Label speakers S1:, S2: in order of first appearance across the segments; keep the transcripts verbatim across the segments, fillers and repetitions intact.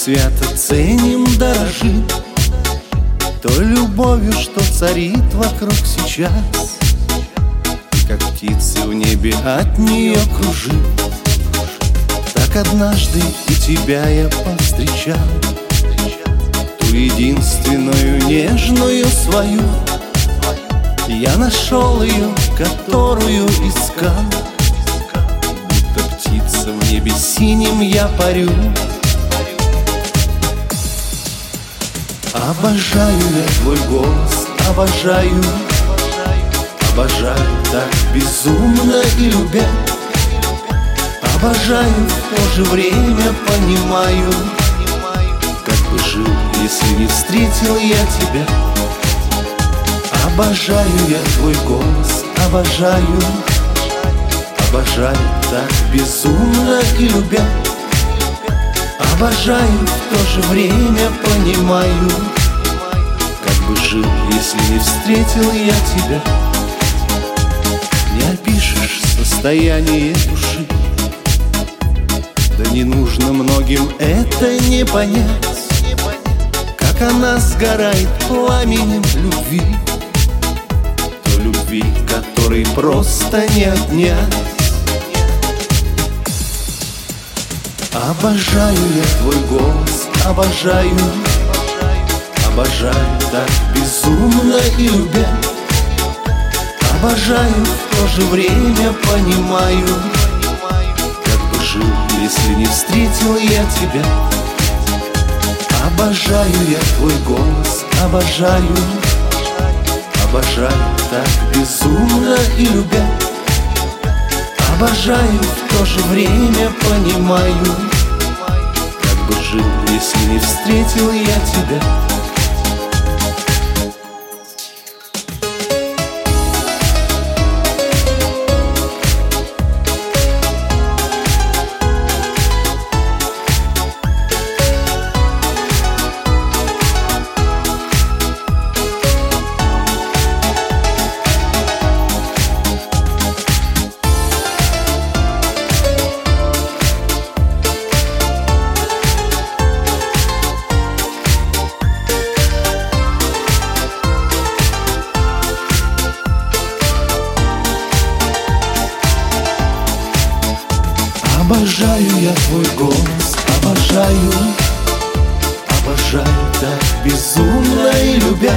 S1: свято ценим, дорожим той любовью, что царит вокруг сейчас. И как птицы в небе от нее кружим, так однажды и тебя я повстречал, ту единственную нежную свою. Я нашел ее, которую искал, будто птица в небе синим я парю. Обожаю я твой голос, обожаю, обожаю так безумно и любя. Обожаю, в то же время понимаю, как бы жил, если не встретил я тебя. Обожаю я твой голос, обожаю, обожаю так безумно и любя. Обожаю, в то же время понимаю, как бы жил, если не встретил я тебя. Не опишешь состояние души, да не нужно многим это не понять, как она сгорает пламенем любви, той любви, которой просто не отнять. Обожаю я твой голос, обожаю, обожаю так безумно и любя. Обожаю, в то же время понимаю, как бы жил, если не встретил я тебя. Обожаю я твой голос, обожаю, обожаю так безумно и любя. Обожаю, в то же время понимаю, как бы жил, если не встретил я тебя. Обожаю я твой голос, обожаю, обожаю так безумно и любя.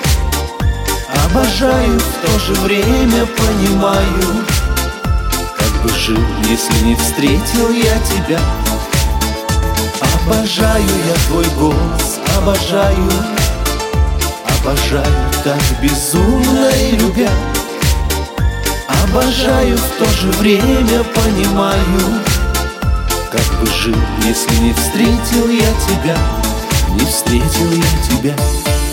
S1: Обожаю, в то же время понимаю, как бы жил, если не встретил я тебя. Обожаю я твой голос, обожаю, обожаю так безумно и любя. Обожаю, в то же время понимаю, как бы жил, если не встретил я тебя, не встретил я тебя.